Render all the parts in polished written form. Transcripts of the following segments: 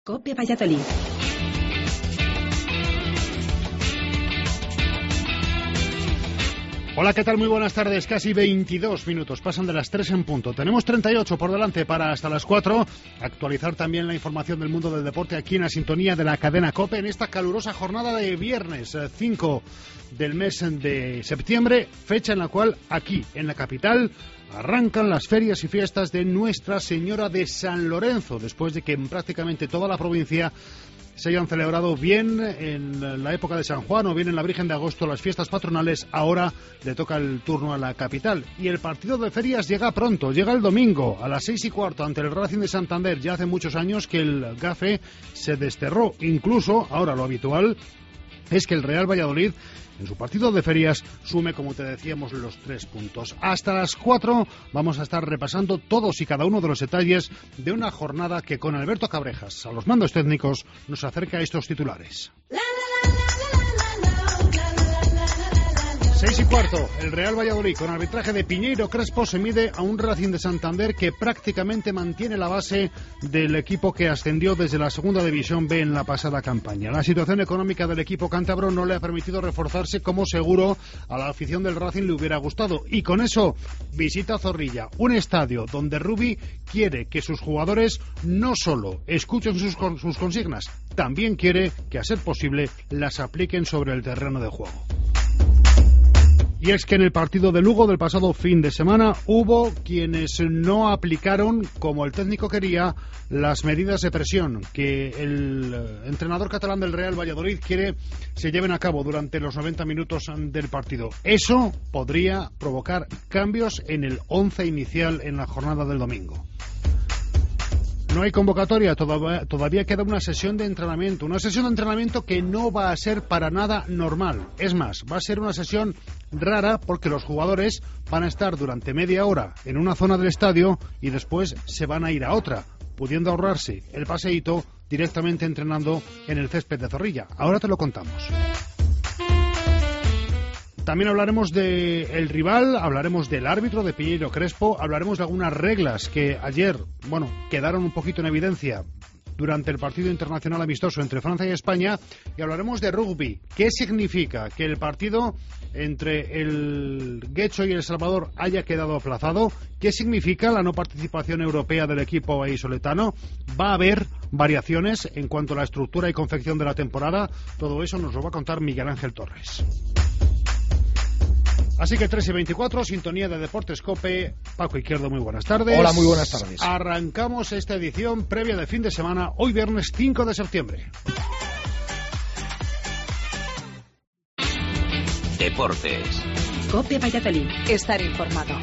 COPE Valladolid. Hola, ¿qué tal? Muy buenas tardes. Casi 22 minutos. Pasan de las 3 en punto. Tenemos 38 por delante para hasta las 4. Actualizar también la información del mundo del deporte aquí en la sintonía de la cadena COPE en esta calurosa jornada de viernes 5 del mes de septiembre, fecha en la cual aquí en la capital arrancan las ferias y fiestas de Nuestra Señora de San Lorenzo, después de que en prácticamente toda la provincia se hayan celebrado bien en la época de San Juan o bien en la Virgen de Agosto las fiestas patronales. Ahora le toca el turno a la capital. Y el partido de ferias llega pronto, llega el domingo a las 6:15 ante el Racing de Santander. Ya hace muchos años que el GAFE se desterró. Incluso, ahora lo habitual es que el Real Valladolid en su partido de ferias sume, como te decíamos, los 3 puntos. Hasta las 4 vamos a estar repasando todos y cada uno de los detalles de una jornada que con Alberto Cabrejas a los mandos técnicos nos acerca a estos titulares. 6:15, el Real Valladolid con arbitraje de Piñeiro Crespo se mide a un Racing de Santander que prácticamente mantiene la base del equipo que ascendió desde la segunda división B en la pasada campaña. La situación económica del equipo cántabro no le ha permitido reforzarse como seguro a la afición del Racing le hubiera gustado, y con eso visita Zorrilla, un estadio donde Rubi quiere que sus jugadores no solo escuchen sus consignas, también quiere que a ser posible las apliquen sobre el terreno de juego. Y es que en el partido de Lugo del pasado fin de semana hubo quienes no aplicaron, como el técnico quería, las medidas de presión que el entrenador catalán del Real Valladolid quiere se lleven a cabo durante los 90 minutos del partido. Eso podría provocar cambios en el 11 inicial en la jornada del domingo. No hay convocatoria, todavía queda una sesión de entrenamiento que no va a ser para nada normal. Es más, va a ser una sesión rara porque los jugadores van a estar durante media hora en una zona del estadio y después se van a ir a otra, pudiendo ahorrarse el paseíto directamente entrenando en el césped de Zorrilla. Ahora te lo contamos. También hablaremos del rival, hablaremos del árbitro, de Piñeiro Crespo, hablaremos de algunas reglas que ayer, quedaron un poquito en evidencia durante el partido internacional amistoso entre Francia y España, y hablaremos de rugby. ¿Qué significa que el partido entre el Guecho y El Salvador haya quedado aplazado? ¿Qué significa la no participación europea del equipo vallisoletano? ¿Va a haber variaciones en cuanto a la estructura y confección de la temporada? Todo eso nos lo va a contar Miguel Ángel Torres. Así que 3:24, sintonía de Deportes COPE. Paco Izquierdo, muy buenas tardes. Hola, muy buenas tardes. Arrancamos esta edición previa de fin de semana, hoy viernes 5 de septiembre. Deportes. COPE Valladolid. Estar informado.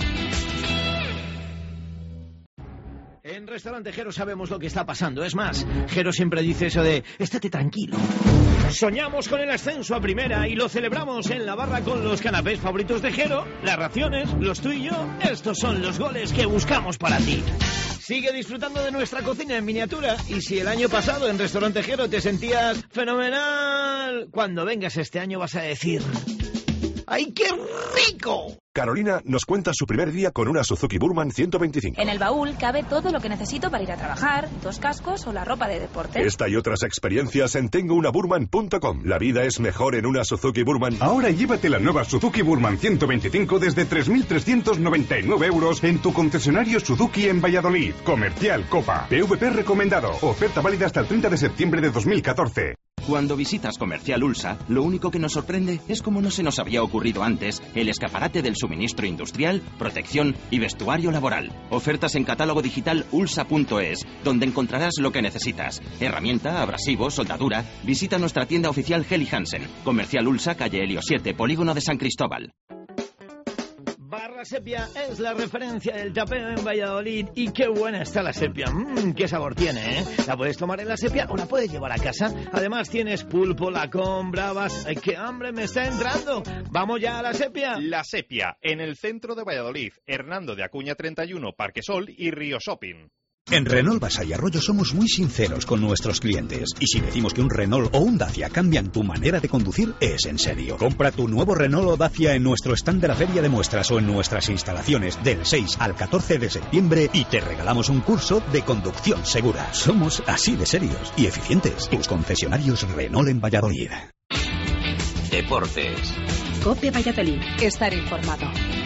En Restaurante Jero sabemos lo que está pasando. Es más, Jero siempre dice eso de estate tranquilo. Soñamos con el ascenso a primera y lo celebramos en la barra con los canapés favoritos de Jero, las raciones, los tú y yo. Estos son los goles que buscamos para ti. Sigue disfrutando de nuestra cocina en miniatura, y si el año pasado en Restaurante Jero te sentías fenomenal, cuando vengas este año vas a decir: ¡ay, qué rico! Carolina nos cuenta su primer día con una Suzuki Burman 125. En el baúl cabe todo lo que necesito para ir a trabajar, 2 cascos o la ropa de deporte. Esta y otras experiencias en tengounaburman.com. La vida es mejor en una Suzuki Burman. Ahora llévate la nueva Suzuki Burman 125 desde 3.399 euros en tu concesionario Suzuki en Valladolid. Comercial Copa. PVP recomendado. Oferta válida hasta el 30 de septiembre de 2014. Cuando visitas Comercial Ulsa, lo único que nos sorprende es cómo no se nos había ocurrido antes el escaparate del suministro industrial, protección y vestuario laboral. Ofertas en catálogo digital ulsa.es, donde encontrarás lo que necesitas. Herramienta, abrasivo, soldadura. Visita nuestra tienda oficial Heli Hansen. Comercial Ulsa, calle Helio 7, Polígono de San Cristóbal. Barra Sepia es la referencia del tapeo en Valladolid, y qué buena está la sepia. Qué sabor tiene, ¿eh? La puedes tomar en la sepia o la puedes llevar a casa. Además tienes pulpo, lacón, bravas. ¡Ay, qué hambre me está entrando! ¡Vamos ya a la sepia! La Sepia, en el centro de Valladolid, Hernando de Acuña 31, Parque Sol y Río Shopping. En Renault Basa y Arroyo somos muy sinceros con nuestros clientes. Y si decimos que un Renault o un Dacia cambian tu manera de conducir, es en serio. Compra tu nuevo Renault o Dacia en nuestro stand de la feria de muestras o en nuestras instalaciones del 6 al 14 de septiembre y te regalamos un curso de conducción segura. Somos así de serios y eficientes. Tus concesionarios Renault en Valladolid. Deportes. COPE Valladolid. Estar informado.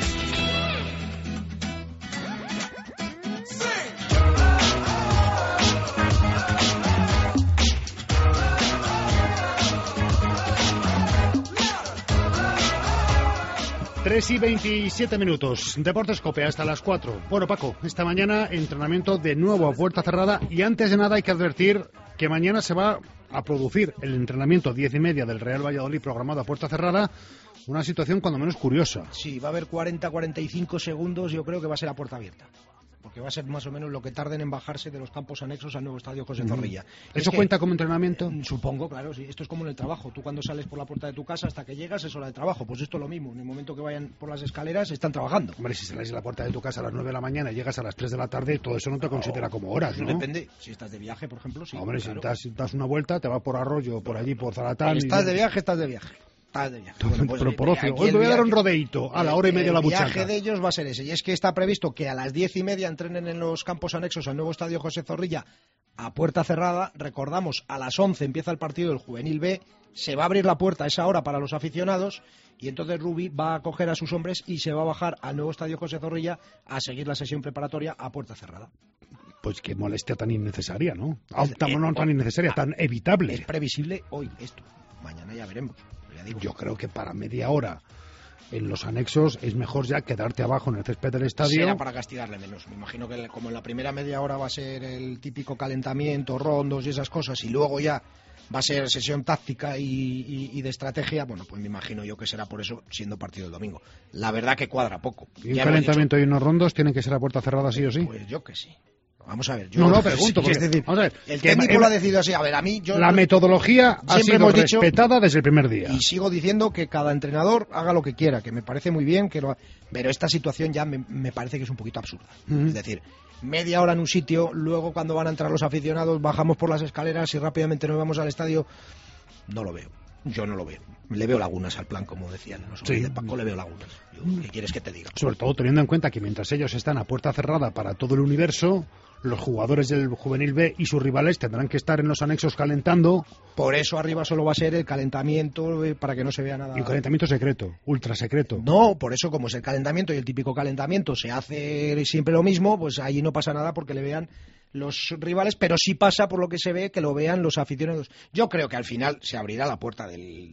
Tres y 27 minutos. Deportes COPE hasta las 4. Bueno, Paco, esta mañana entrenamiento de nuevo a puerta cerrada y antes de nada hay que advertir que mañana se va a producir el entrenamiento 10:30 del Real Valladolid programado a puerta cerrada. Una situación cuando menos curiosa. Sí, va a haber 40-45 segundos, yo creo que va a ser a puerta abierta. Porque va a ser más o menos lo que tarden en bajarse de los campos anexos al nuevo estadio José Zorrilla. ¿Eso cuenta como entrenamiento? Supongo, claro, sí. Esto es como en el trabajo. Tú cuando sales por la puerta de tu casa hasta que llegas es hora de trabajo. Pues esto es lo mismo. En el momento que vayan por las escaleras están trabajando. Hombre, si sales de la puerta de tu casa a las 9 de la mañana y llegas a las 3 de la tarde, todo eso no te considera como horas, ¿no? Depende. Si estás de viaje, por ejemplo, sí. Hombre, claro. si das una vuelta, te vas por Arroyo, por allí, por Zaratán... Estás de viaje, estás de viaje. Bueno, pues pero por ocio, hoy me voy a dar un rodeíto a la hora y media la buchaca. El viaje de ellos va a ser ese, y es que está previsto que a las 10:30 entrenen en los campos anexos al nuevo estadio José Zorrilla a puerta cerrada. Recordamos, a las 11 empieza el partido del Juvenil B, se va a abrir la puerta a esa hora para los aficionados y entonces Rubi va a coger a sus hombres y se va a bajar al nuevo estadio José Zorrilla a seguir la sesión preparatoria a puerta cerrada. Pues qué molestia tan innecesaria, ¿no? No tan innecesaria, tan evitable. Es previsible hoy esto, mañana ya veremos. Yo creo que para media hora en los anexos es mejor ya quedarte abajo en el césped del estadio. Será para castigarle menos. Me imagino que como en la primera media hora va a ser el típico calentamiento, rondos y esas cosas, y luego ya va a ser sesión táctica y de estrategia, bueno, pues me imagino yo que será por eso, siendo partido el domingo. La verdad que cuadra poco. ¿Y un calentamiento y unos rondos tienen que ser a puerta cerrada sí o sí? Pues yo que sí. Vamos a ver. No, pregunto. Porque, es decir, vamos a ver, el técnico lo ha decidido así. A ver, a mí... La metodología ha sido respetada desde el primer día. Y sigo diciendo que cada entrenador haga lo que quiera, que me parece muy bien, pero esta situación ya me parece que es un poquito absurda. Es decir, media hora en un sitio, luego cuando van a entrar los aficionados bajamos por las escaleras y rápidamente nos vamos al estadio. No lo veo. Yo no lo veo. Le veo lagunas al plan, como decían. De Paco le veo lagunas. ¿Qué quieres que te diga? Sobre todo teniendo en cuenta que mientras ellos están a puerta cerrada para todo el universo, los jugadores del Juvenil B y sus rivales tendrán que estar en los anexos calentando. Por eso arriba solo va a ser el calentamiento para que no se vea nada. Y un calentamiento secreto, ultra secreto. No, por eso como es el calentamiento y el típico calentamiento se hace siempre lo mismo, pues allí no pasa nada porque le vean los rivales, pero sí pasa por lo que se ve que lo vean los aficionados. Yo creo que al final se abrirá la puerta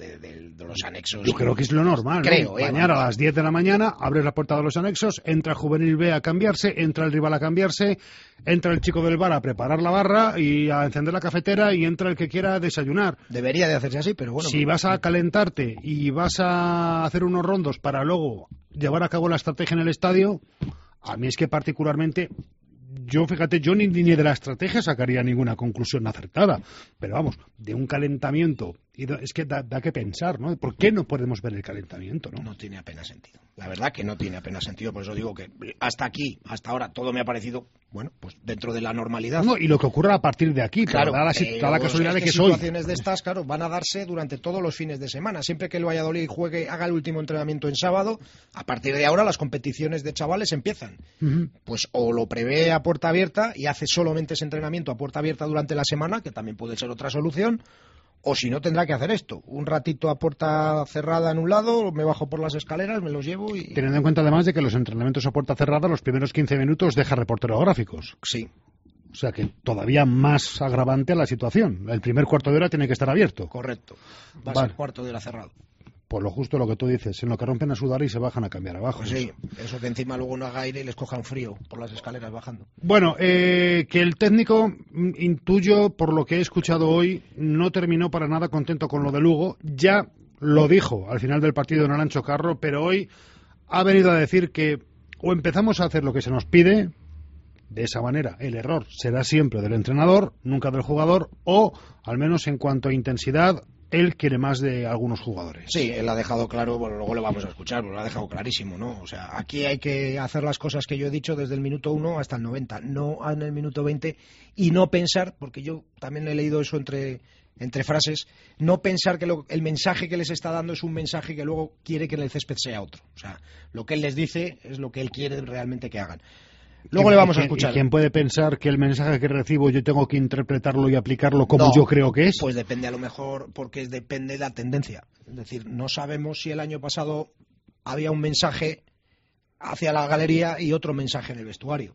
de los anexos. Yo creo que es lo normal. Creo, ¿no? Mañana a las 10 de la mañana abres la puerta de los anexos, entra el Juvenil B a cambiarse, entra el rival a cambiarse, entra el chico del bar a preparar la barra y a encender la cafetera y entra el que quiera desayunar. Debería de hacerse así, pero bueno. Si vas a calentarte y vas a hacer unos rondos para luego llevar a cabo la estrategia en el estadio, a mí es que particularmente... Yo, fíjate, yo ni de la estrategia sacaría ninguna conclusión acertada. Pero vamos, de un calentamiento, es que da que pensar, ¿no? ¿Por qué no podemos ver el calentamiento, no? No tiene apenas sentido. La verdad que no tiene apenas sentido, por eso digo que hasta aquí, hasta ahora, todo me ha parecido, bueno, pues dentro de la normalidad. No, y lo que ocurra a partir de aquí, claro, da la casualidad de que soy. Situaciones de estas, claro, van a darse durante todos los fines de semana. Siempre que el Valladolid haga el último entrenamiento en sábado, a partir de ahora las competiciones de chavales empiezan. Pues o lo prevé a puerta abierta y hace solamente ese entrenamiento a puerta abierta durante la semana, que también puede ser otra solución, o si no tendrá que hacer esto, un ratito a puerta cerrada en un lado, me bajo por las escaleras, me los llevo y... Teniendo en cuenta además de que los entrenamientos a puerta cerrada los primeros 15 minutos deja reporteros gráficos. Sí. O sea que todavía más agravante a la situación. El primer cuarto de hora tiene que estar abierto. Correcto. Va a ser cuarto de hora cerrado. Pues lo justo lo que tú dices, en lo que rompen a sudar y se bajan a cambiar abajo. Pues sí, eso que encima luego no haga aire y les cojan frío por las escaleras bajando. Bueno, que el técnico, intuyo por lo que he escuchado hoy, no terminó para nada contento con lo de Lugo. Ya lo dijo al final del partido en Arancho Carro, pero hoy ha venido a decir que o empezamos a hacer lo que se nos pide, de esa manera el error será siempre del entrenador, nunca del jugador, o al menos en cuanto a intensidad, él quiere más de algunos jugadores. Sí, él ha dejado claro, bueno, luego lo vamos a escuchar, pero lo ha dejado clarísimo, ¿no? O sea, aquí hay que hacer las cosas que yo he dicho desde el minuto 1 hasta el 90, no en el minuto 20, y no pensar, porque yo también he leído eso entre frases, no pensar que el mensaje que les está dando es un mensaje que luego quiere que en el césped sea otro. O sea, lo que él les dice es lo que él quiere realmente que hagan. Luego le vamos a escuchar. ¿Y quién puede pensar que el mensaje que recibo yo tengo que interpretarlo y aplicarlo como yo creo que es? Pues depende a lo mejor, porque depende de la tendencia. Es decir, no sabemos si el año pasado había un mensaje hacia la galería y otro mensaje en el vestuario.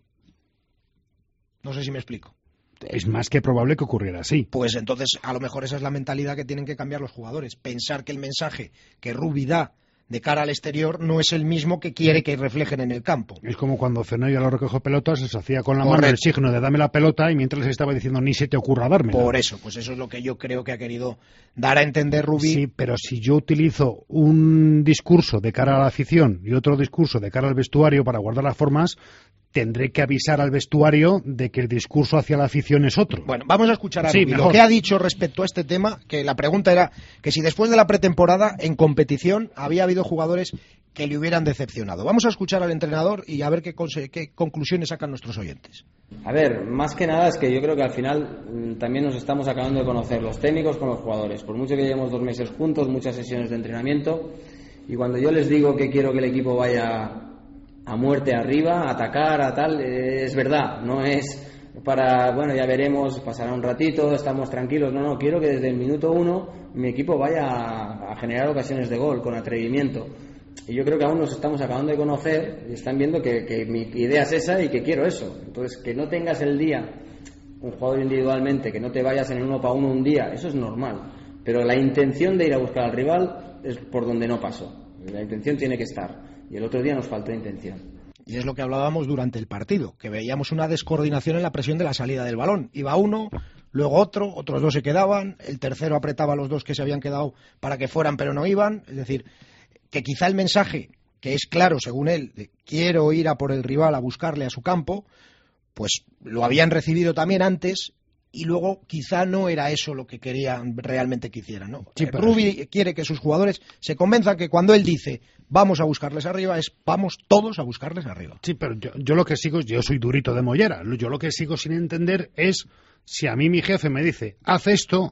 No sé si me explico. Es más que probable que ocurriera así. Pues entonces, a lo mejor esa es la mentalidad que tienen que cambiar los jugadores. Pensar que el mensaje que Rubi da de cara al exterior no es el mismo que quiere que reflejen en el campo. Es como cuando Fenoy a lo recogió pelotas, se hacía con la mano el signo de dame la pelota y mientras les estaba diciendo ni se te ocurra dármela. Por eso, pues eso es lo que yo creo que ha querido dar a entender Rubi. Sí, pero si yo utilizo un discurso de cara a la afición y otro discurso de cara al vestuario para guardar las formas, tendré que avisar al vestuario de que el discurso hacia la afición es otro. Bueno, vamos a escuchar a Rubi. Lo que ha dicho respecto a este tema, que la pregunta era que si después de la pretemporada en competición había habido jugadores que le hubieran decepcionado. Vamos a escuchar al entrenador y a ver qué conclusiones sacan nuestros oyentes. A ver, más que nada es que yo creo que al final también nos estamos acabando de conocer los técnicos con los jugadores. Por mucho que llevemos 2 meses juntos, muchas sesiones de entrenamiento, y cuando yo les digo que quiero que el equipo vaya a muerte arriba, a atacar, a tal, es verdad, no es para, bueno, ya veremos, pasará un ratito, estamos tranquilos, no, quiero que desde el minuto 1 mi equipo vaya a generar ocasiones de gol, con atrevimiento, y yo creo que aún nos estamos acabando de conocer y están viendo que mi idea es esa y que quiero eso. Entonces, que no tengas el día, un jugador individualmente, que no te vayas en el 1 para 1 un día, eso es normal, pero la intención de ir a buscar al rival es por donde no pasó, la intención tiene que estar. Y el otro día nos faltó intención. Y es lo que hablábamos durante el partido, que veíamos una descoordinación en la presión de la salida del balón. Iba uno, luego otro, otros 2 se quedaban, el tercero apretaba a los 2 que se habían quedado para que fueran pero no iban. Es decir, que quizá el mensaje, que es claro según él, de quiero ir a por el rival a buscarle a su campo, pues lo habían recibido también antes y luego quizá no era eso lo que querían realmente que hicieran, ¿no? Sí, Rubi quiere que sus jugadores se convenzan que cuando él dice vamos a buscarles arriba, es vamos todos a buscarles arriba. Sí, pero yo lo que sigo, yo soy durito de mollera, yo lo que sigo sin entender es si a mí mi jefe me dice haz esto,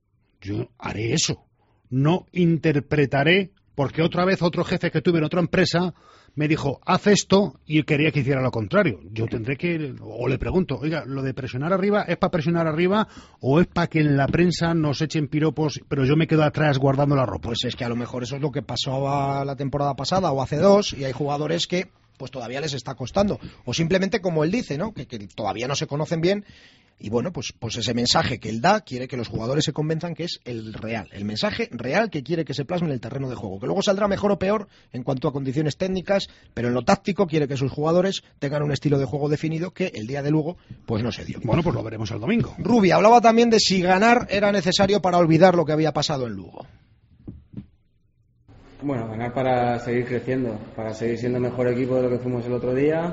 yo haré eso, no interpretaré, porque otra vez otro jefe que tuve en otra empresa me dijo, haz esto, y quería que hiciera lo contrario. Yo tendré que, o le pregunto, oiga, ¿lo de presionar arriba es para presionar arriba o es para que en la prensa nos echen piropos, pero yo me quedo atrás guardando la ropa? Pues es que a lo mejor eso es lo que pasaba la temporada pasada o hace 2, y hay jugadores que pues todavía les está costando. O simplemente, como él dice, ¿no? Que todavía no se conocen bien. Y bueno, pues ese mensaje que él da quiere que los jugadores se convenzan que es el real, el mensaje real que quiere que se plasme en el terreno de juego, que luego saldrá mejor o peor en cuanto a condiciones técnicas, pero en lo táctico quiere que sus jugadores tengan un estilo de juego definido que el día de Lugo pues no se dio. Bueno, pues lo veremos el domingo. Rubi hablaba también de si ganar era necesario para olvidar lo que había pasado en Lugo. Bueno, ganar para seguir creciendo, para seguir siendo mejor equipo de lo que fuimos el otro día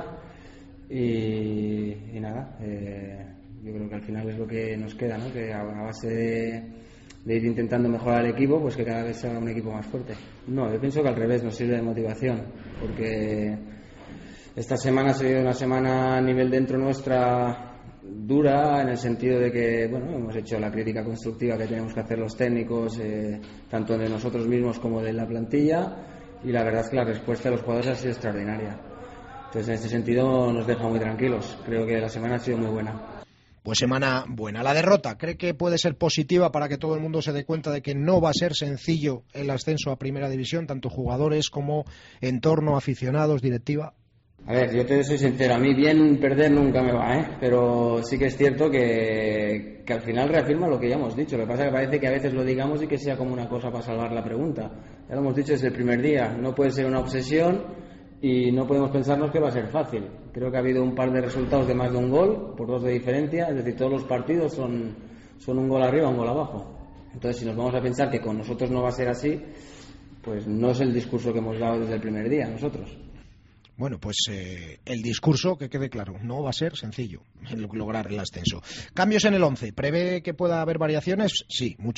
y nada, yo creo que al final es lo que nos queda, ¿no? Que a base de ir intentando mejorar el equipo, pues que cada vez sea un equipo más fuerte. No, yo pienso que al revés nos sirve de motivación, porque esta semana ha sido una semana a nivel dentro nuestra dura, en el sentido de que, bueno, hemos hecho la crítica constructiva que tenemos que hacer los técnicos, tanto de nosotros mismos como de la plantilla, y la verdad es que la respuesta de los jugadores ha sido extraordinaria. Entonces, en este sentido, nos deja muy tranquilos. Creo que la semana ha sido muy buena. Pues semana buena. La derrota, ¿cree que puede ser positiva para que todo el mundo se dé cuenta de que no va a ser sencillo el ascenso a Primera División, tanto jugadores como entorno, aficionados, directiva? A ver, yo te soy sincero, a mí bien perder nunca me va, pero sí que es cierto que al final reafirma lo que ya hemos dicho. Lo que pasa es que parece que a veces lo digamos y que sea como una cosa para salvar la pregunta. Ya lo hemos dicho desde el primer día, no puede ser una obsesión y no podemos pensarnos que va a ser fácil. Creo que ha habido un par de resultados de más de un gol, por 2 de diferencia, es decir, todos los partidos son un gol arriba, un gol abajo. Entonces, si nos vamos a pensar que con nosotros no va a ser así, pues no es el discurso que hemos dado desde el primer día nosotros. Bueno, pues el discurso, que quede claro, no va a ser sencillo lograr el ascenso. Cambios en el 11. ¿Prevé que pueda haber variaciones? Sí, muchas.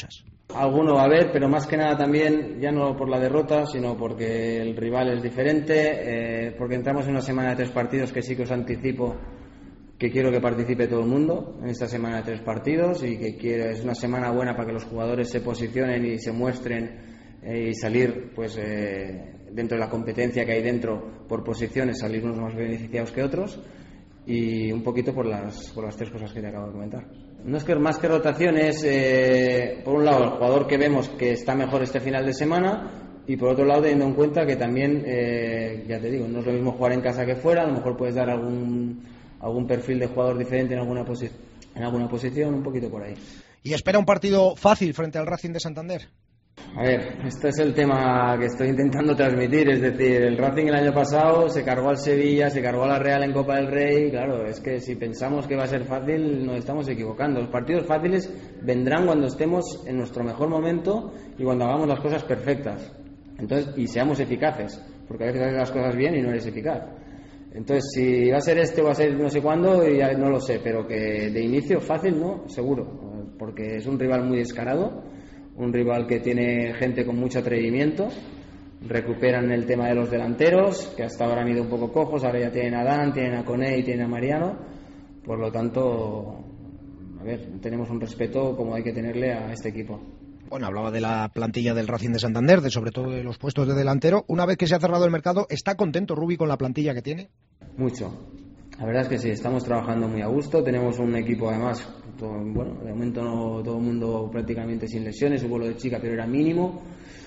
Alguno va a haber, pero más que nada también, ya no por la derrota, sino porque el rival es diferente, porque entramos en una semana de 3 partidos que sí que os anticipo que quiero que participe todo el mundo en esta semana de 3 partidos y que es una semana buena para que los jugadores se posicionen y se muestren y salir pues dentro de la competencia que hay dentro por posiciones, salir unos más beneficiados que otros y un poquito por las 3 cosas que te acabo de comentar. No es que más que rotaciones, por un lado el jugador que vemos que está mejor este final de semana y por otro lado teniendo en cuenta que también, ya te digo, no es lo mismo jugar en casa que fuera, a lo mejor puedes dar algún perfil de jugador diferente en alguna posición, un poquito por ahí. ¿Y espera un partido fácil frente al Racing de Santander? A ver, este es el tema que estoy intentando transmitir, es decir, el Racing el año pasado se cargó al Sevilla, se cargó a la Real en Copa del Rey, claro, es que si pensamos que va a ser fácil nos estamos equivocando. Los partidos fáciles vendrán cuando estemos en nuestro mejor momento y cuando hagamos las cosas perfectas, entonces, y seamos eficaces, porque a veces haces las cosas bien y no eres eficaz. Entonces, si va a ser este o va a ser no sé cuándo, ya no lo sé, pero que de inicio fácil no, seguro, porque es un rival muy descarado, un rival que tiene gente con mucho atrevimiento, recuperan el tema de los delanteros, que hasta ahora han ido un poco cojos, ahora ya tienen a Dan, tienen a Koné y tienen a Mariano, por lo tanto, a ver, tenemos un respeto como hay que tenerle a este equipo. Bueno, hablaba de la plantilla del Racing de Santander, sobre todo de los puestos de delantero. Una vez que se ha cerrado el mercado, ¿está contento Rubi con la plantilla que tiene? Mucho. La verdad es que sí, estamos trabajando muy a gusto. Tenemos un equipo además, bueno, de momento no todo el mundo prácticamente sin lesiones, hubo lo de Chica, pero era mínimo.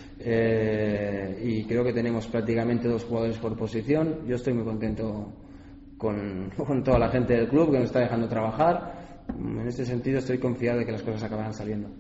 Y creo que tenemos prácticamente 2 jugadores por posición. Yo estoy muy contento con toda la gente del club que nos está dejando trabajar. En este sentido estoy confiado de que las cosas acabarán saliendo.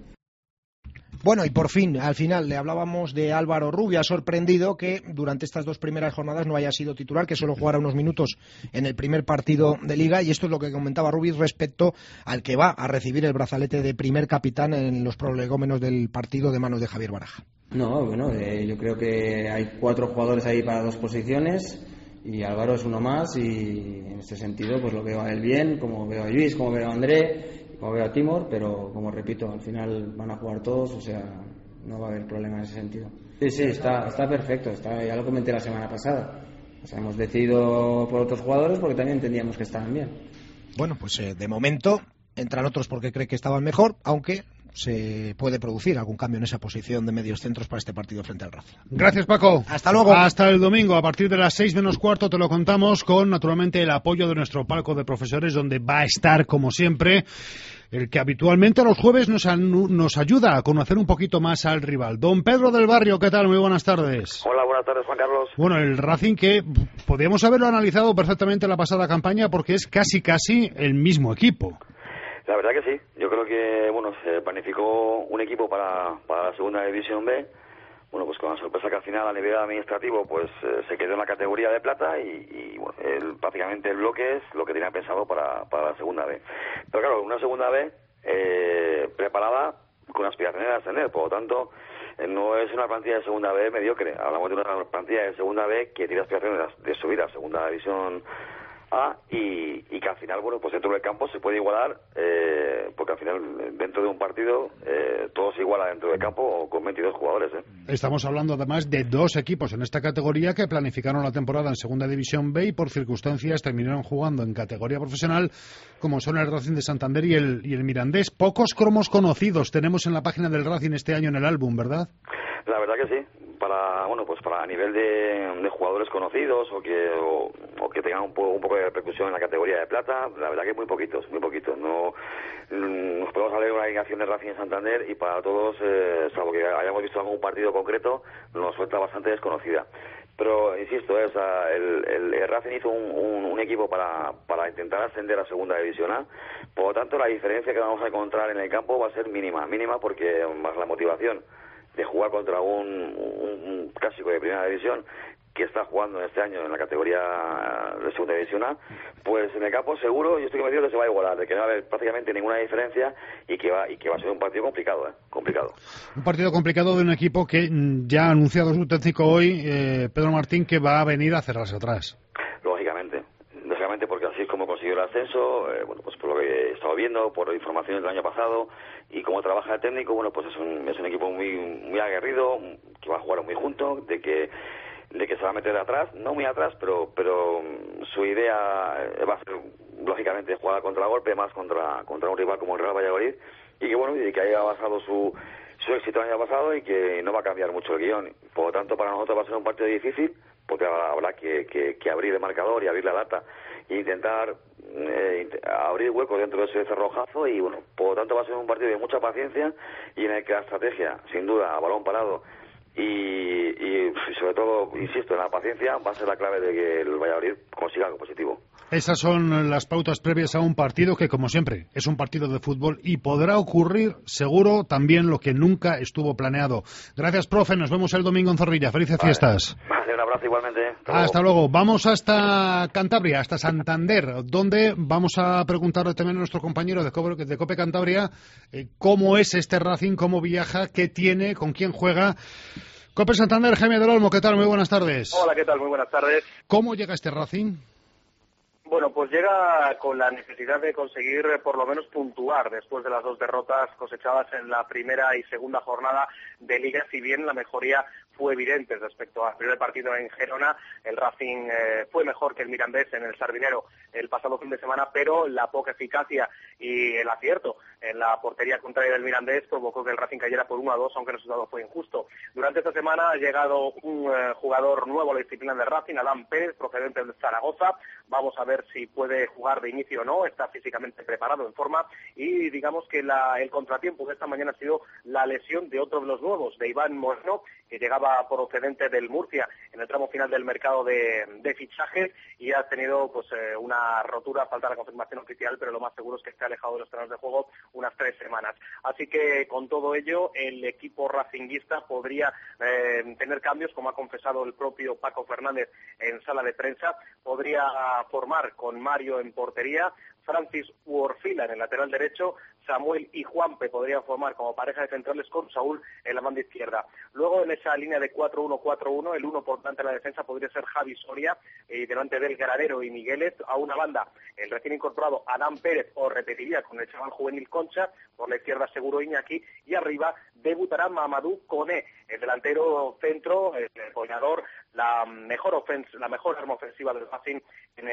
Bueno, y por fin, al final, le hablábamos de Álvaro Rubio. Ha sorprendido que durante estas 2 primeras jornadas no haya sido titular, que solo jugara unos minutos en el primer partido de Liga, y esto es lo que comentaba Rubio respecto al que va a recibir el brazalete de primer capitán en los prolegómenos del partido de manos de Javier Baraja. No, bueno, yo creo que hay 4 jugadores ahí para 2 posiciones y Álvaro es uno más y en este sentido pues lo veo a él bien, como veo a Luis, como veo a André, como veo a Timor, pero como repito, al final van a jugar todos, o sea, no va a haber problema en ese sentido. Sí, está perfecto, ya lo comenté la semana pasada. O sea, hemos decidido por otros jugadores porque también entendíamos que estaban bien. Bueno, pues de momento entran otros porque cree que estaban mejor, aunque se puede producir algún cambio en esa posición de medios centros para este partido frente al Racing. Gracias, Paco. Hasta luego. Hasta el domingo, a partir de las 6 menos cuarto te lo contamos, con naturalmente el apoyo de nuestro palco de profesores, donde va a estar, como siempre, el que habitualmente los jueves nos ayuda a conocer un poquito más al rival. Don Pedro del Barrio, ¿qué tal? Muy buenas tardes. Hola, buenas tardes, Juan Carlos. Bueno, el Racing que podríamos haberlo analizado perfectamente la pasada campaña porque es casi el mismo equipo. La verdad que sí. Yo creo que, bueno, se planificó un equipo para la segunda división B. Bueno, pues con la sorpresa que al final a nivel administrativo pues se quedó en la categoría de plata y bueno, prácticamente el bloque es lo que tenía pensado para la segunda B. Pero claro, una segunda B preparada con aspiraciones de ascender, por lo tanto no es una plantilla de segunda B mediocre. Hablamos de una plantilla de segunda B que tiene aspiraciones de subir a segunda división A y que al final, bueno, pues dentro del campo se puede igualar, porque al final dentro de un partido todo se iguala dentro del campo con 22 jugadores. Estamos hablando además de 2 equipos en esta categoría que planificaron la temporada en segunda división B y por circunstancias terminaron jugando en categoría profesional, como son el Racing de Santander y el Mirandés. Pocos cromos conocidos tenemos en la página del Racing este año en el álbum, ¿verdad? La verdad que sí. Para a nivel de jugadores conocidos o que tengan un poco de repercusión en la categoría de plata, la verdad que muy poquitos. No nos podemos hablar de una alineación de Racing en Santander y para todos, salvo que hayamos visto algún partido concreto, nos suelta bastante desconocida. Pero insisto, el Racing hizo un equipo para intentar ascender a segunda división A. Por lo tanto, la diferencia que vamos a encontrar en el campo va a ser mínima porque más la motivación de jugar contra un clásico de primera división que está jugando este año en la categoría de segunda división A, pues en el campo seguro, yo estoy convencido que se va a igualar, de que no va a haber prácticamente ninguna diferencia y que va a ser un partido complicado. Un partido complicado de un equipo que ya ha anunciado su técnico hoy, Pedro Martín, que va a venir a cerrarse atrás. Lógicamente básicamente porque así es como consiguió el ascenso, bueno, pues por lo que he estado viendo, por informaciones del año pasado, y cómo trabaja el técnico, bueno, pues es un equipo muy aguerrido, que va a jugar muy junto, de que se va a meter atrás, no muy atrás, pero su idea va a ser, lógicamente, jugar a contragolpe, más contra un rival como el Real Valladolid, y que bueno, y que haya basado su éxito el año pasado y que no va a cambiar mucho el guión. Por lo tanto, para nosotros va a ser un partido difícil, porque habrá que abrir el marcador y abrir la lata e intentar abrir huecos dentro de ese cerrojazo, y bueno, por lo tanto va a ser un partido de mucha paciencia y en el que la estrategia, sin duda, a balón parado y sobre todo, insisto, en la paciencia va a ser la clave de que el Valladolid consiga algo positivo. Esas son las pautas previas a un partido que, como siempre, es un partido de fútbol y podrá ocurrir, seguro, también lo que nunca estuvo planeado. Gracias, profe. Nos vemos el domingo en Zorrilla. Felices fiestas. Vale, un abrazo igualmente. Hasta luego. Vamos hasta Cantabria, hasta Santander, donde vamos a preguntarle también a nuestro compañero de COPE Cantabria cómo es este Racing, cómo viaja, qué tiene, con quién juega. COPE Santander, Jaime del Olmo, ¿qué tal? Muy buenas tardes. Hola, ¿qué tal? Muy buenas tardes. ¿Cómo llega este Racing? Bueno, pues llega con la necesidad de conseguir por lo menos puntuar después de las 2 derrotas cosechadas en la primera y segunda jornada de Liga, si bien la mejoría fue evidente respecto al primer partido en Gerona. El Racing fue mejor que el Mirandés en el Sardinero el pasado fin de semana, pero la poca eficacia y el acierto en la portería contraria del Mirandés provocó que el Racing cayera por 1-2, aunque el resultado fue injusto. Durante esta semana ha llegado un jugador nuevo a la disciplina del Racing, Adán Pérez, procedente de Zaragoza. Vamos a ver si puede jugar de inicio o no, está físicamente preparado, en forma, y digamos que el contratiempo de esta mañana ha sido la lesión de otro de los nuevos, de Iván Moreno, que llegaba procedente del Murcia en el tramo final del mercado de fichajes y ha tenido pues una rotura, falta la confirmación oficial, pero lo más seguro es que esté alejado de los terrenos de juego unas 3 semanas. Así que con todo ello el equipo racinguista podría tener cambios, como ha confesado el propio Paco Fernández en sala de prensa. Podría formar con Mario en portería, Francis Uorfila en el lateral derecho, Samuel y Juanpe podrían formar como pareja de centrales con Saúl en la banda izquierda. Luego en esa línea de 4-1-4-1, el uno por delante de la defensa podría ser Javi Soria, y delante del Granero y Migueles. A una banda el recién incorporado Adán Pérez, o repetiría con el chaval juvenil Concha, por la izquierda seguro Iñaki, y arriba debutará Mamadou Koné, el delantero centro, el apoyador, la mejor arma ofensiva del Racing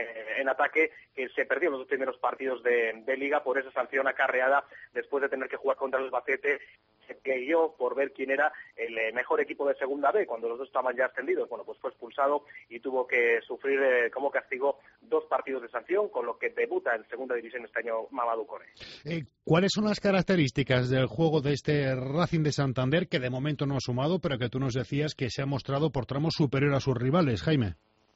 en ataque, que se perdió en los 2 primeros partidos de Liga por esa sanción acarreada después de tener que jugar contra el Albacete. Se peleó por ver quién era el mejor equipo de Segunda B cuando los dos estaban ya ascendidos. Bueno, pues fue expulsado y tuvo que sufrir como castigo 2 partidos de sanción, con lo que debuta en Segunda División este año Mamadou Koné. ¿Cuáles son las características del juego de este Racing de Santander, que de momento no ha sumado, pero que tú nos decías que se ha mostrado por tramos superior a sus rivales, Jaime?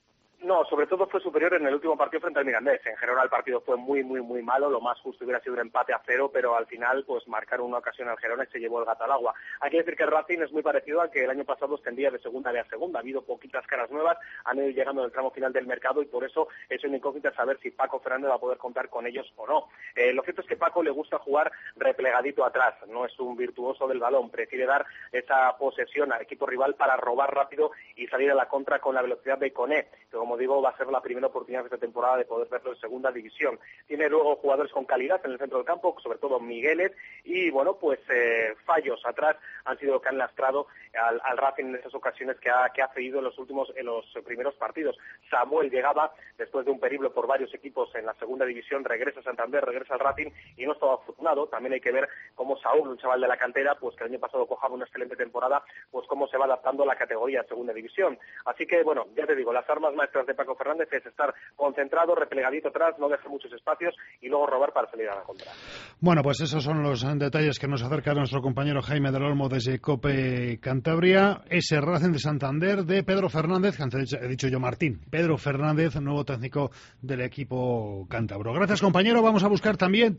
No, sobre todo fue superior en el último partido frente al Mirandés. En general el partido fue muy malo. Lo más justo hubiera sido un empate a 0, pero al final pues marcaron una ocasión al Gerona y se llevó el gato al agua. Hay que decir que el Racing es muy parecido al que el año pasado ascendía de Segunda B a Segunda. Ha habido poquitas caras nuevas, han ido llegando en el tramo final del mercado, y por eso es una incógnita saber si Paco Fernández va a poder contar con ellos o no. Lo cierto es que Paco le gusta jugar replegadito atrás, no es un virtuoso del balón, prefiere dar esa posesión al equipo rival para robar rápido y salir a la contra con la velocidad de Koné, que como digo va a ser la primera oportunidad de esta temporada de poder verlo en Segunda División. Tiene luego jugadores con calidad en el centro del campo, sobre todo Migueles, y bueno, pues fallos atrás han sido lo que han lastrado al Racing en esas ocasiones que ha cedido en los primeros partidos. Samuel llegaba después de un periplo por varios equipos en la Segunda División, regresa a Santander, regresa al Racing y no estaba afortunado. También hay que ver cómo Saúl, un chaval de la cantera, pues que el año pasado cojaba una excelente temporada, pues cómo se va adaptando a la categoría Segunda División. Así que bueno, ya te digo, las armas maestras de Paco Fernández es estar concentrado, replegadito atrás, no dejar muchos espacios y luego robar para salir a la contra. Bueno, pues esos son los detalles que nos acerca nuestro compañero Jaime del Olmo desde COPE Cantabria. Ese Racing de Santander de Pedro Fernández, que antes he dicho yo Martín, Pedro Fernández, nuevo técnico del equipo cántabro. Gracias, compañero. Vamos a buscar también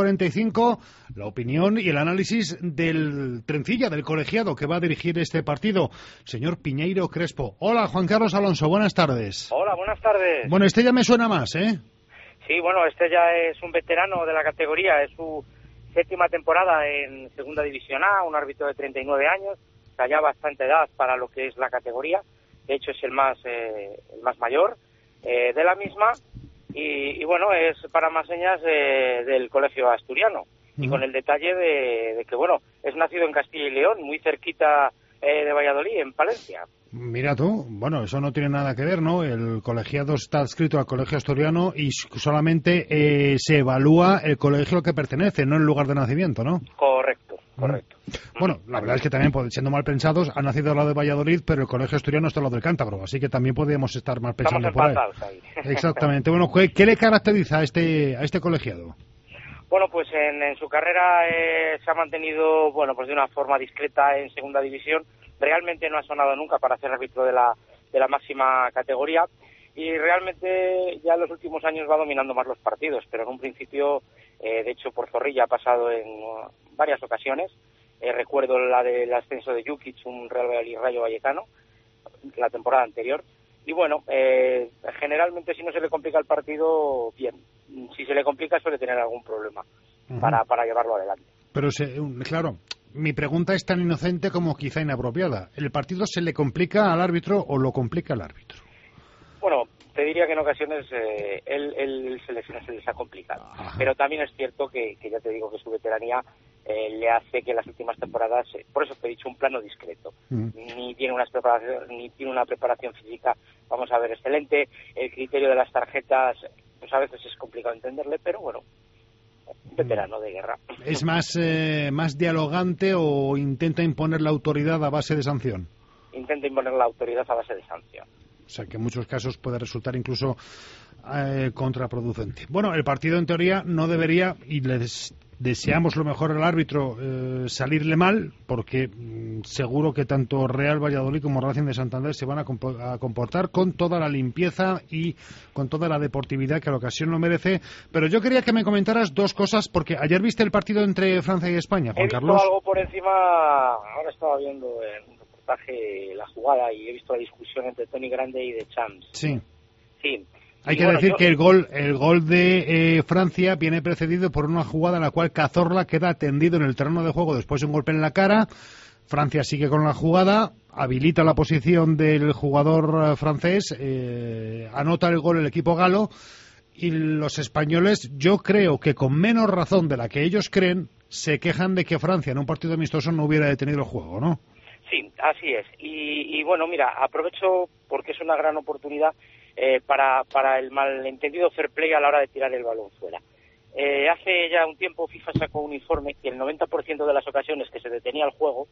3:45 la opinión y el análisis del trencilla, del colegiado que va a dirigir este partido, señor Piñeiro Crespo. Hola, Juan Carlos Alonso, buenas tardes. Hola, buenas tardes. Bueno, este ya me suena más, ¿eh? Sí, bueno, este ya es un veterano de la categoría, es su 7ª temporada en Segunda División A, un árbitro de 39 años, o sea, ya bastante edad para lo que es la categoría, de hecho es el más mayor de la misma, Y bueno, es para más señas del colegio asturiano. Y con el detalle de que, bueno, es nacido en Castilla y León, muy cerquita de Valladolid, en Palencia. Mira tú, bueno, eso no tiene nada que ver, ¿no? El colegiado está adscrito al colegio asturiano y solamente se evalúa el colegio al que pertenece, no el lugar de nacimiento, ¿no? Correcto. Bueno, la verdad es que también, siendo mal pensados, ha nacido al lado de Valladolid, pero el colegio asturiano está al lado del Cántabro, así que también podríamos estar mal pensando Estamos por empatados ahí. Exactamente. Bueno, ¿qué le caracteriza a este colegiado? Bueno, pues en su carrera se ha mantenido, bueno, pues de una forma discreta en segunda división. Realmente no ha sonado nunca para ser árbitro de la máxima categoría y realmente ya en los últimos años va dominando más los partidos, pero en un principio, de hecho, por Zorrilla ha pasado en varias ocasiones. Recuerdo la del ascenso de Jukic, un Real Valladolid Rayo Vallecano, la temporada anterior. Y bueno, generalmente si no se le complica el partido, bien. Si se le complica suele tener algún problema para llevarlo adelante. Pero, claro, mi pregunta es tan inocente como quizá inapropiada. ¿El partido se le complica al árbitro o lo complica al árbitro? Bueno, te diría que en ocasiones él se les ha complicado. Pero también es cierto que ya te digo que su veteranía le hace que en las últimas temporadas, por eso te he dicho, un plano discreto. Ni tiene una preparación física, vamos a ver, excelente. El criterio de las tarjetas, pues a veces es complicado entenderle, pero bueno, un veterano de guerra. ¿Es más dialogante o intenta imponer la autoridad a base de sanción? Intenta imponer la autoridad a base de sanción. O sea, que en muchos casos puede resultar incluso contraproducente. Bueno, el partido en teoría no debería, y les deseamos lo mejor al árbitro, salirle mal, porque seguro que tanto Real Valladolid como Racing de Santander se van a comportar con toda la limpieza y con toda la deportividad que a la ocasión lo merece. Pero yo quería que me comentaras dos cosas, porque ayer viste el partido entre Francia y España, Juan Carlos. He visto algo por encima, ahora estaba viendo en un reportaje la jugada y he visto la discusión entre Tony Grande y de Champs. Sí. Sí. Hay que decir que el gol de Francia viene precedido por una jugada en la cual Cazorla queda tendido en el terreno de juego después de un golpe en la cara. Francia sigue con la jugada, habilita la posición del jugador francés, anota el gol el equipo galo y los españoles, yo creo que con menos razón de la que ellos creen, se quejan de que Francia en un partido amistoso no hubiera detenido el juego, ¿no? Sí, así es. Y bueno, mira, aprovecho porque es una gran oportunidad para el malentendido fair play a la hora de tirar el balón fuera. Hace ya un tiempo FIFA sacó un informe que el 90% de las ocasiones que se detenía el juego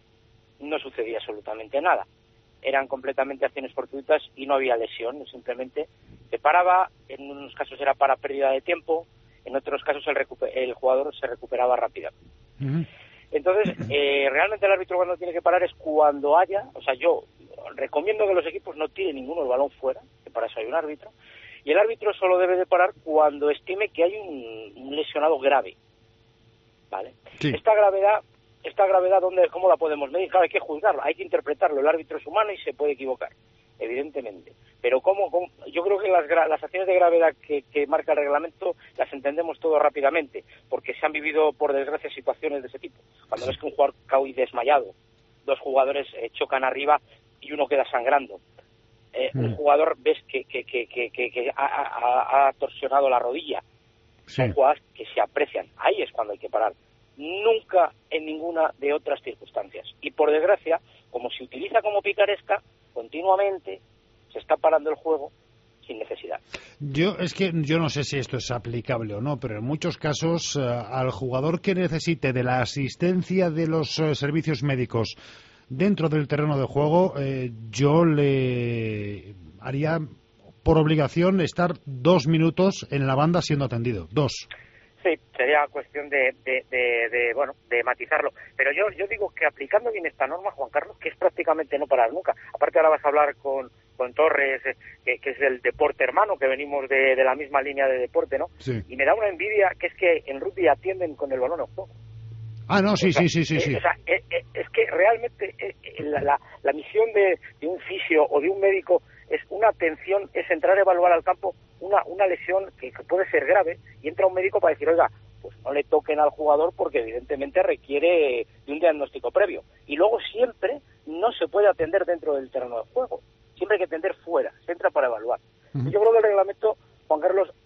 no sucedía absolutamente nada. Eran completamente acciones fortuitas y no había lesión, simplemente se paraba, en unos casos era para pérdida de tiempo, en otros casos el jugador se recuperaba rápidamente. Entonces, realmente el árbitro cuando tiene que parar es cuando haya, o sea, yo recomiendo que los equipos no tiren ninguno el balón fuera, que para eso hay un árbitro, y el árbitro solo debe de parar cuando estime que hay un lesionado grave, ¿vale? Sí. Esta gravedad, ¿cómo la podemos medir? Claro, hay que juzgarlo, hay que interpretarlo, el árbitro es humano y se puede equivocar, evidentemente, pero yo creo que las acciones de gravedad que marca el reglamento las entendemos todos rápidamente, porque se han vivido, por desgracia, situaciones de ese tipo. Cuando ves que un jugador cae desmayado, dos jugadores chocan arriba y uno queda sangrando. Un jugador ves que ha torsionado la rodilla. Son jugadas que se aprecian. Ahí es cuando hay que parar. Nunca en ninguna de otras circunstancias. Y por desgracia, como se utiliza como picaresca, continuamente se está parando el juego sin necesidad. Yo no sé si esto es aplicable o no, pero en muchos casos al jugador que necesite de la asistencia de los servicios médicos dentro del terreno de juego, yo le haría por obligación estar 2 minutos en la banda siendo atendido. 2. Sí, sería cuestión de matizarlo. Pero yo digo que aplicando bien esta norma, Juan Carlos, que es prácticamente no parar nunca. Aparte ahora vas a hablar con Torres, que es del deporte hermano, que venimos de la misma línea de deporte, ¿no? Sí. Y me da una envidia que es que en rugby atienden con el balón en juego. Ah, no, sí. O sea, es que realmente la misión de un fisio o de un médico es una atención, es entrar a evaluar al campo una lesión que puede ser grave y entra un médico para decir, oiga, pues no le toquen al jugador porque evidentemente requiere de un diagnóstico previo. Y luego siempre no se puede atender dentro del terreno de juego, siempre hay que atender fuera, se entra para evaluar. Yo creo que el reglamento, Juan Carlos,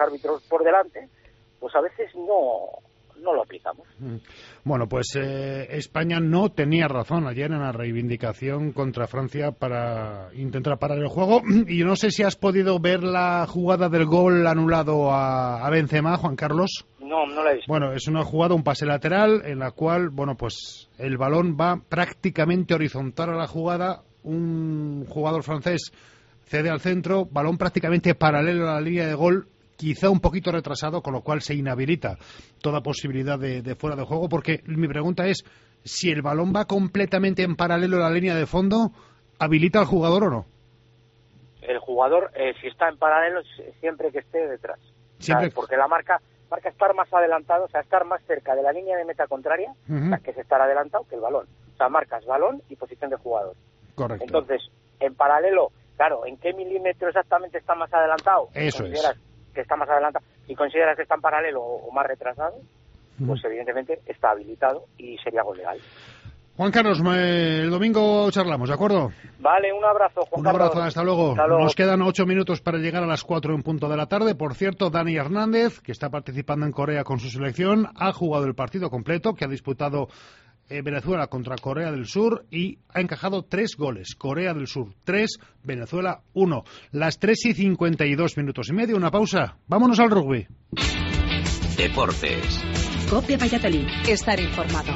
árbitros por delante, pues a veces no lo aplicamos. Bueno, pues España no tenía razón ayer en la reivindicación contra Francia para intentar parar el juego. Y yo no sé si has podido ver la jugada del gol anulado a Benzema, Juan Carlos. No la he visto. Bueno, es una jugada, un pase lateral, en la cual, bueno, pues el balón va prácticamente horizontal a la jugada. Un jugador francés cede al centro, balón prácticamente paralelo a la línea de gol, quizá un poquito retrasado, con lo cual se inhabilita toda posibilidad de fuera de juego, porque mi pregunta es, si el balón va completamente en paralelo a la línea de fondo, ¿habilita al jugador o no? El jugador, si está en paralelo, siempre que esté detrás. Siempre. ¿Sabes? Porque la marca estar más adelantado, o sea, estar más cerca de la línea de meta contraria, o sea, que es estar adelantado que el balón. O sea, marcas balón y posición de jugador. Correcto. Entonces, en paralelo, claro, ¿en qué milímetro exactamente está más adelantado? Eso es. Que está más adelantado y consideras que está en paralelo o más retrasado, pues evidentemente está habilitado y sería gol legal. Juan Carlos, el domingo charlamos, ¿de acuerdo? Vale, un abrazo, Juan Carlos. Un abrazo, hasta luego. Nos quedan 8 minutos para llegar a las 4 en punto de la tarde. Por cierto, Dani Hernández, que está participando en Corea con su selección, ha jugado el partido completo, que ha disputado Venezuela contra Corea del Sur y ha encajado 3 goles. Corea del Sur 3, Venezuela 1. Las 3:52 minutos y medio, una pausa. Vámonos al rugby. Deportes. COPE Valladolid. Estar informado.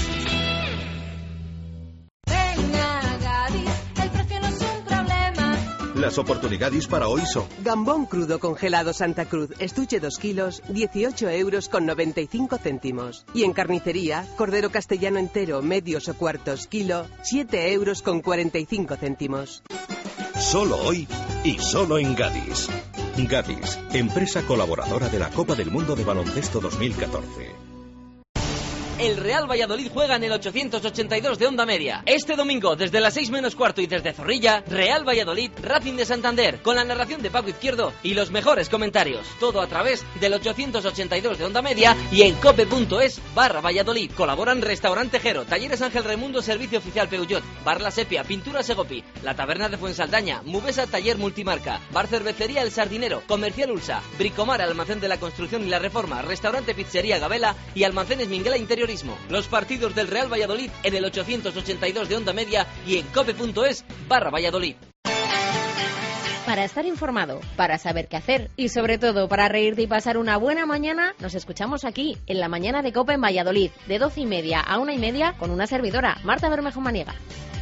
Las oportunidades para hoy son: gambón crudo congelado Santa Cruz, estuche 2 kilos, 18,95 €. Y en carnicería, cordero castellano entero, medios o cuartos, kilo, 7,45 €. Solo hoy y solo en Gadis. Gadis, empresa colaboradora de la Copa del Mundo de Baloncesto 2014. El Real Valladolid juega en el 882 de Onda Media. Este domingo, desde las 6 menos cuarto y desde Zorrilla, Real Valladolid, Racing de Santander, con la narración de Paco Izquierdo y los mejores comentarios. Todo a través del 882 de Onda Media y en cope.es/Valladolid. Colaboran Restaurante Jero, Talleres Ángel Raimundo, Servicio Oficial Peugeot, Bar La Sepia, Pintura Segopi, La Taberna de Fuensaldaña, Mubesa Taller Multimarca, Bar Cervecería El Sardinero, Comercial Ulsa, Bricomar Almacén de la Construcción y la Reforma, Restaurante Pizzería Gabela y Almacenes Minguela Interiorismo. Los partidos del Real Valladolid en el 882 de Onda Media y en cope.es/Valladolid. Para estar informado, para saber qué hacer y sobre todo para reírte y pasar una buena mañana, nos escuchamos aquí en la mañana de COPE en Valladolid, de 12:30 a 1:30 con una servidora, Marta Bermejo Maniega.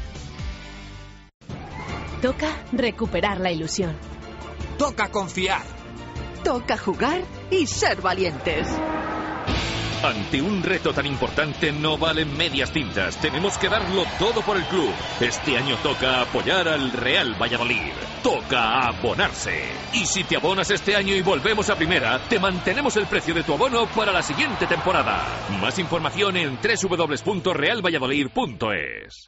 Toca recuperar la ilusión. Toca confiar. Toca jugar y ser valientes. Ante un reto tan importante no valen medias tintas. Tenemos que darlo todo por el club. Este año toca apoyar al Real Valladolid. Toca abonarse. Y si te abonas este año y volvemos a primera, te mantenemos el precio de tu abono para la siguiente temporada. Más información en www.realvalladolid.es.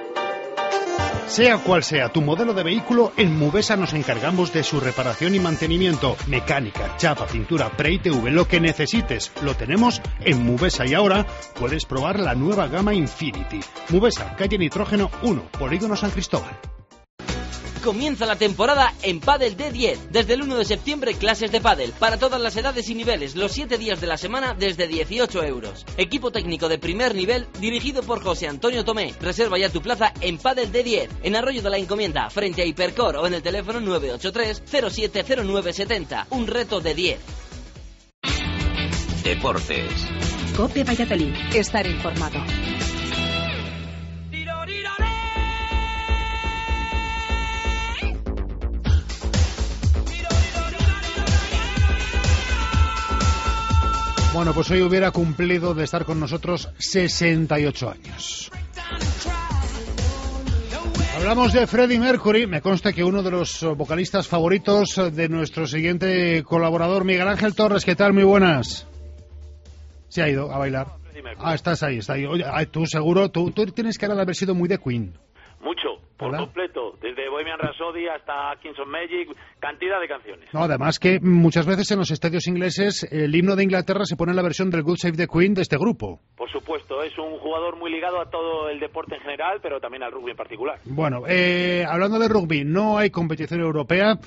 Sea cual sea tu modelo de vehículo, en Mubesa nos encargamos de su reparación y mantenimiento. Mecánica, chapa, pintura, pre-ITV, lo que necesites, lo tenemos en Mubesa. Y ahora puedes probar la nueva gama Infinity. Mubesa, calle Nitrógeno 1, Polígono San Cristóbal. Comienza la temporada en Pádel D10. Desde el 1 de septiembre, clases de pádel para todas las edades y niveles, los 7 días de la semana desde 18 €. Equipo técnico de primer nivel dirigido por José Antonio Tomé. Reserva ya tu plaza en Pádel D10, en Arroyo de la Encomienda, frente a Hipercor, o en el teléfono 983 070970. Un reto de 10. Deportes. COPE Valladolid. Estar informado. Bueno, pues hoy hubiera cumplido de estar con nosotros 68 años. Hablamos de Freddie Mercury. Me consta que uno de los vocalistas favoritos de nuestro siguiente colaborador, Miguel Ángel Torres. ¿Qué tal? Muy buenas. Se ha ido a bailar. Ah, estás ahí, está ahí. Oye, tú seguro, tú tienes cara de haber sido muy de Queen. Mucho, por completo, desde Bohemian Rhapsody hasta Kings of Magic, cantidad de canciones. No, además que muchas veces en los estadios ingleses el himno de Inglaterra se pone en la versión del Good Save the Queen de este grupo. Por supuesto, es un jugador muy ligado a todo el deporte en general, pero también al rugby en particular. Bueno, hablando de rugby, no hay competición europea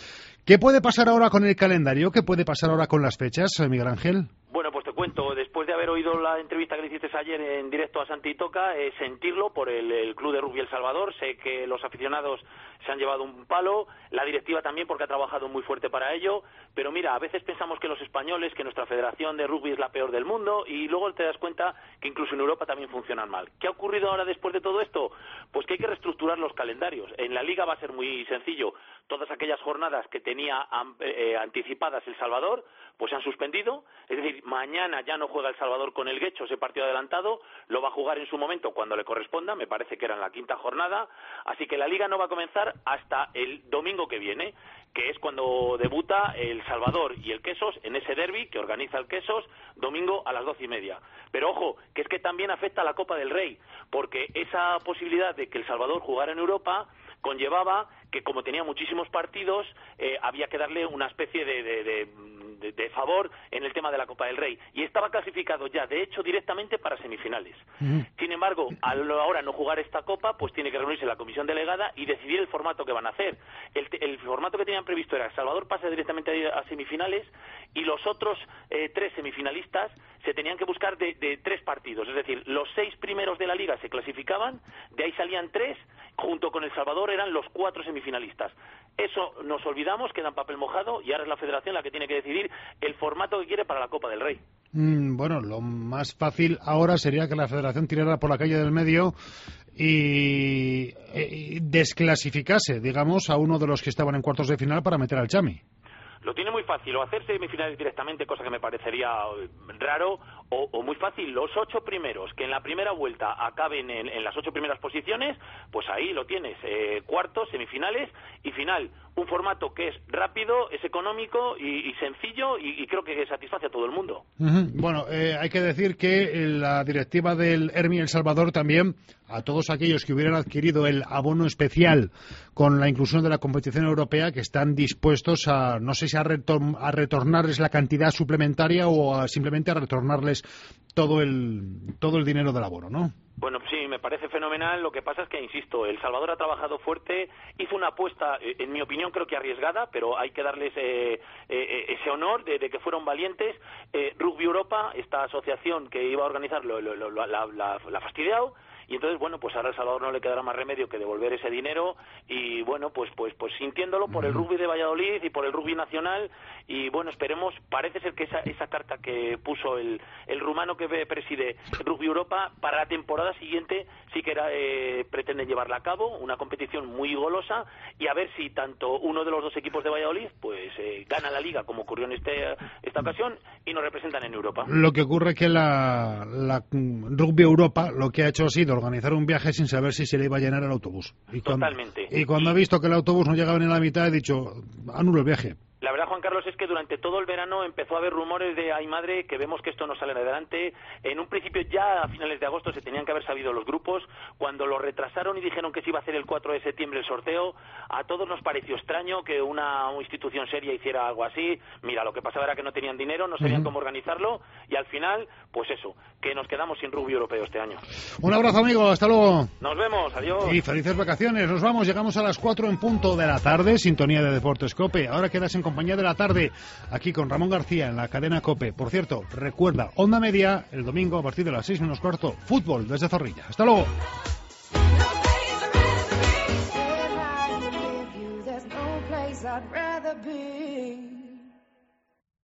¿Qué puede pasar ahora con el calendario? ¿Qué puede pasar ahora con las fechas, Miguel Ángel? Bueno, pues te cuento, después de haber oído la entrevista que le hiciste ayer en directo a Santi Toca, sentirlo por el Club de Rugby El Salvador. Sé que los aficionados se han llevado un palo, la directiva también porque ha trabajado muy fuerte para ello, pero mira, a veces pensamos que los españoles, que nuestra federación de rugby es la peor del mundo y luego te das cuenta que incluso en Europa también funcionan mal. ¿Qué ha ocurrido ahora después de todo esto? Pues que hay que reestructurar los calendarios. En la Liga va a ser muy sencillo. Todas aquellas jornadas que tenía anticipadas El Salvador, pues se han suspendido. Es decir, mañana ya no juega El Salvador con el Guecho, ese partido adelantado, lo va a jugar en su momento cuando le corresponda, me parece que era en la 5ª jornada, así que la Liga no va a comenzar hasta el domingo que viene, que es cuando debuta El Salvador y el Quesos en ese derbi que organiza el Quesos, domingo a las 12:30. Pero ojo, que es que también afecta a la Copa del Rey, porque esa posibilidad de que El Salvador jugara en Europa conllevaba que, como tenía muchísimos partidos, había que darle una especie de favor en el tema de la Copa del Rey, y estaba clasificado ya, de hecho, directamente para semifinales. Sin embargo, al ahora no jugar esta Copa, pues tiene que reunirse la comisión delegada y decidir el formato que van a hacer. El formato que tenían previsto era El Salvador pasa directamente a semifinales y los otros 3 semifinalistas se tenían que buscar de 3 partidos, es decir, los 6 primeros de la Liga se clasificaban, de ahí salían 3, junto con El Salvador eran los 4 semifinalistas. Eso nos olvidamos, queda en papel mojado y ahora es la Federación la que tiene que decidir el formato que quiere para la Copa del Rey. Bueno, lo más fácil ahora sería que la Federación tirara por la calle del medio y desclasificase, digamos, a uno de los que estaban en cuartos de final para meter al Chami. Lo tiene muy fácil, o hacer semifinales directamente, cosa que me parecería raro, o muy fácil, los 8 primeros, que en la primera vuelta acaben en las 8 primeras posiciones, pues ahí lo tienes, cuartos, semifinales y final. Un formato que es rápido, es económico y sencillo y creo que satisface a todo el mundo. Bueno, hay que decir que la directiva del Hermi El Salvador también, a todos aquellos que hubieran adquirido el abono especial con la inclusión de la competición europea, que están dispuestos a, no sé si a retornarles la cantidad suplementaria o simplemente a retornarles todo el dinero del abono, ¿no? Bueno, sí, me parece fenomenal. Lo que pasa es que, insisto, El Salvador ha trabajado fuerte, hizo una apuesta, en mi opinión, creo que arriesgada, pero hay que darles ese honor de que fueron valientes. Rugby Europa, esta asociación que iba a organizarlo, la ha fastidiado. Y entonces, bueno, pues ahora a El Salvador no le quedará más remedio que devolver ese dinero y, bueno, pues sintiéndolo por el rugby de Valladolid y por el rugby nacional y, bueno, esperemos, parece ser que esa carta que puso el rumano que preside Rugby Europa para la temporada siguiente sí que pretenden llevarla a cabo, una competición muy golosa y a ver si tanto uno de los 2 equipos de Valladolid pues gana la Liga, como ocurrió en esta ocasión, y nos representan en Europa. Lo que ocurre que la Rugby Europa lo que ha hecho ha sido organizar un viaje sin saber si se le iba a llenar el autobús. Totalmente. Y cuando ha visto que el autobús no llegaba ni a la mitad, he dicho, anulo el viaje. La verdad, Juan Carlos, es que durante todo el verano empezó a haber rumores de ¡ay madre!, que vemos que esto no sale adelante. En un principio, ya a finales de agosto, se tenían que haber sabido los grupos. Cuando lo retrasaron y dijeron que se iba a hacer el 4 de septiembre el sorteo, a todos nos pareció extraño que una institución seria hiciera algo así. Mira, lo que pasaba era que no tenían dinero, no sabían cómo organizarlo, y al final, pues eso, que nos quedamos sin rugby europeo este año. Un abrazo, amigo, hasta luego. Nos vemos, adiós. Y felices vacaciones, nos vamos, llegamos a las 4 en punto de la tarde, sintonía de Deportes COPE. Ahora quedas en compañía de la tarde, aquí con Ramón García en la cadena COPE. Por cierto, recuerda, Onda Media, el domingo a partir de las 6 menos cuarto, fútbol desde Zorrilla. Hasta luego. I'd rather be